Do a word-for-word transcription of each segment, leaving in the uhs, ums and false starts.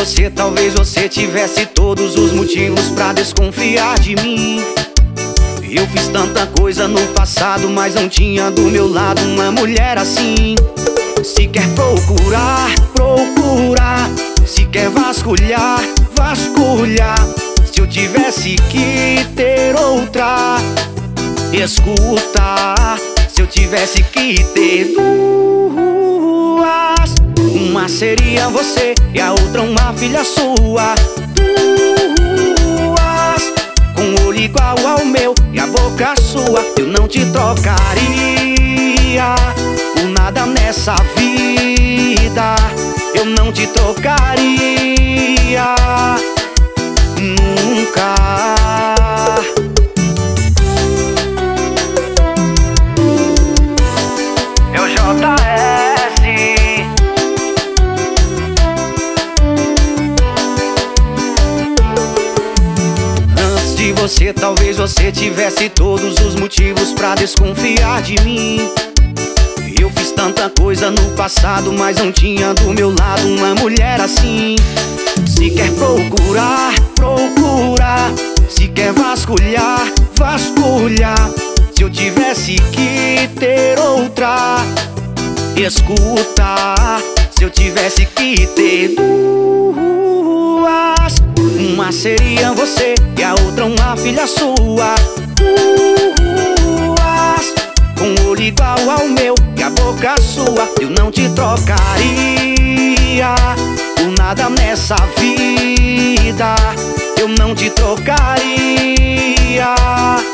você, talvez você tivesse todos os motivos pra desconfiar de mim. Eu fiz tanta coisa no passado, mas não tinha do meu lado uma mulher assim. Se quer procurar, procurar. Se quer vasculhar, vasculhar. Se eu tivesse que ter outra, escuta. Se eu tivesse que ter duas, uma seria você e a outra uma filha sua. Duas, com o olho igual ao meu e a boca sua. Eu não te trocaria por nada nessa vida. Eu não te trocaria nunca. É o J S. Antes de você, talvez você tivesse todos os motivos pra desconfiar de mim. Eu fiz tanta coisa no passado, mas não tinha do meu lado uma mulher assim. Se quer procurar, procurar. Se quer vasculhar, vasculhar. Se eu tivesse que ter outra, escuta. Se eu tivesse que ter duas, uma seria você e a outra uma filha sua. Duas, com o olho igual ao meu e a boca sua. Eu não te trocaria por nada nessa vida. Eu não te trocaria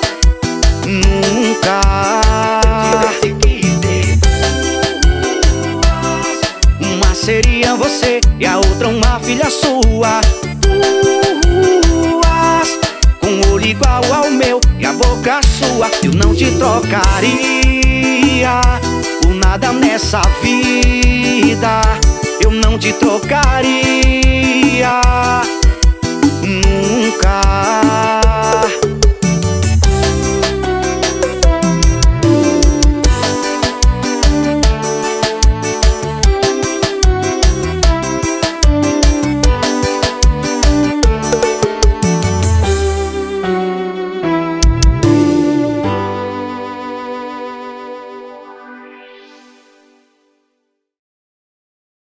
nunca. Se eu tivesse que ter duas, uma seria você e a outra uma filha sua. Duas, com o olho igual ao meu e a boca sua. Eu não te trocaria por nada nessa vida. Eu não te trocaria